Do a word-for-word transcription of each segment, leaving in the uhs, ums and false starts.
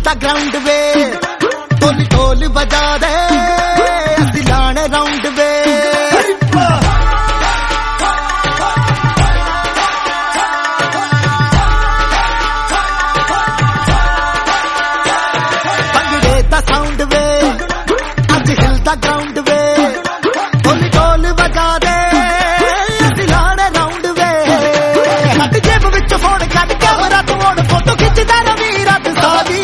ਹਿਲਦਾ ground ਵੇ ਢੋਲ ਢੋਲ ਵਜਾ ਦੇ ਅਸੀਂ ਲਾਣੇ ਰਾਉਂਡ ਵੇ ਭੰਗੜੇ ਦਾ ਸਾਊਂਡ ਵੇ ਅੱਜ ਹਿਲਦਾ ਗਰਾਊਂਡ ਵੇ ਢੋਲ ਢੋਲ ਵਜਾ ਦੇ ਅਸੀਂ ਲਾਣੇ ਰਾਉਂਡ ਵੇ ਹੱਥ ਜੇਬ ਵਿੱਚ ਫੋਨ ਕੱਢ ਕੈਮਰਾ ਤੋਂ ਹੁਣ ਫੋਟੋ ਖਿੱਚਦਾ ਰਵੀ ਰਾਤ ਸਾਰੀ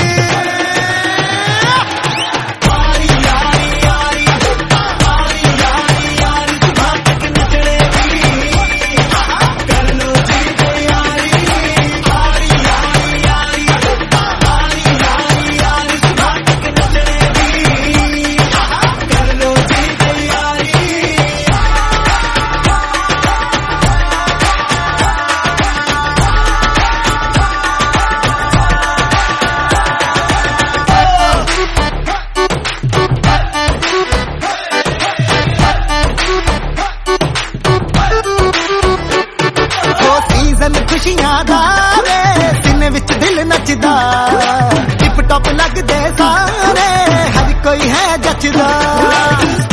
ਖੁਸ਼ੀਆਂ ਦਾ ਵੇ ਸੀਨੇ ਵਿੱਚ ਦਿਲ ਨੱਚਦਾ ਟਿਪ ਟੋਪ ਲੱਗਦੇ ਸਾਰੇ ਹਰ ਕੋਈ ਹੈ ਜੱਚਦਾ।